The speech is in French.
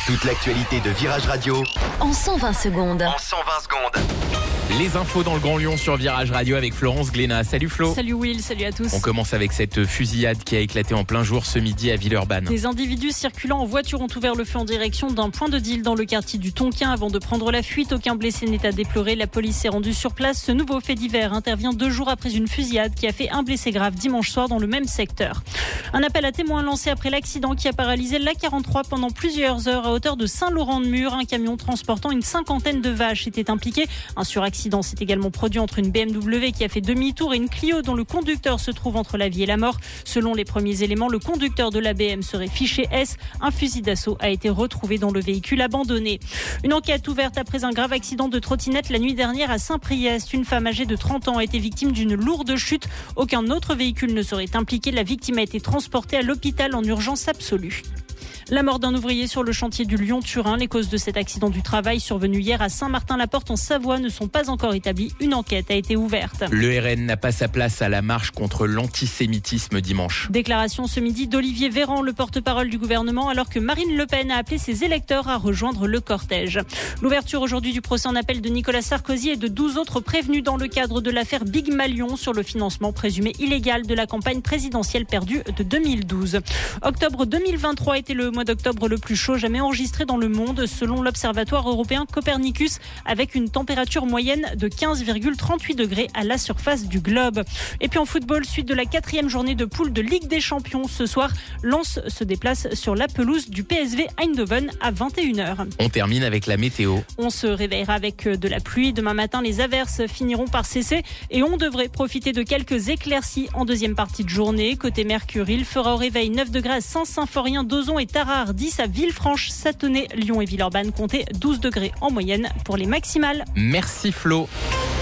Toute l'actualité de Virage Radio en 120 secondes. Les infos dans le Grand Lyon sur Virage Radio avec Florence Glénat. Salut Flo. Salut Will, salut à tous. On commence avec cette fusillade qui a éclaté en plein jour ce midi à Villeurbanne. Des individus circulant en voiture ont ouvert le feu en direction d'un point de deal dans le quartier du Tonkin avant de prendre la fuite. Aucun blessé n'est à déplorer. La police s'est rendue sur place. Ce nouveau fait divers intervient 2 jours après une fusillade qui a fait un blessé grave dimanche soir dans le même secteur. Un appel à témoins lancé après l'accident qui a paralysé l'A43 pendant plusieurs heures à hauteur de Saint-Laurent-de-Mur. Un camion transportant une 50aine de vaches était impliqué. Un suraccident s'est également produit entre une BMW qui a fait demi-tour et une Clio dont le conducteur se trouve entre la vie et la mort. Selon les premiers éléments, le conducteur de la BM serait fiché S. Un fusil d'assaut a été retrouvé dans le véhicule abandonné. Une enquête ouverte après un grave accident de trottinette la nuit dernière à Saint-Priest. Une femme âgée de 30 ans a été victime d'une lourde chute. Aucun autre véhicule ne serait impliqué. La victime a été transportée à l'hôpital en urgence absolue. La mort d'un ouvrier sur le chantier du Lyon-Turin. Les causes de cet accident du travail survenu hier à Saint-Martin-la-Porte en Savoie ne sont pas encore établies. Une enquête a été ouverte. Le RN n'a pas sa place à la marche contre l'antisémitisme dimanche. Déclaration ce midi d'Olivier Véran, le porte-parole du gouvernement, alors que Marine Le Pen a appelé ses électeurs à rejoindre le cortège. L'ouverture aujourd'hui du procès en appel de Nicolas Sarkozy et de 12 autres prévenus dans le cadre de l'affaire Big Malion sur le financement présumé illégal de la campagne présidentielle perdue de 2012. Octobre 2023 était le mois d'octobre le plus chaud jamais enregistré dans le monde, selon l'Observatoire européen Copernicus, avec une température moyenne de 15,38 degrés à la surface du globe. Et puis en football, suite de la 4e journée de poule de Ligue des Champions, ce soir, Lens se déplace sur la pelouse du PSV Eindhoven à 21h. On termine avec la météo. On se réveillera avec de la pluie. Demain matin, les averses finiront par cesser et on devrait profiter de quelques éclaircies en deuxième partie de journée. Côté Mercure, il fera au réveil 9 degrés à Saint-Symphorien, Dozon et Tarare, 10 à Villefranche, Sathonay, Lyon et Villeurbanne, comptez 12 degrés en moyenne pour les maximales. Merci Flo.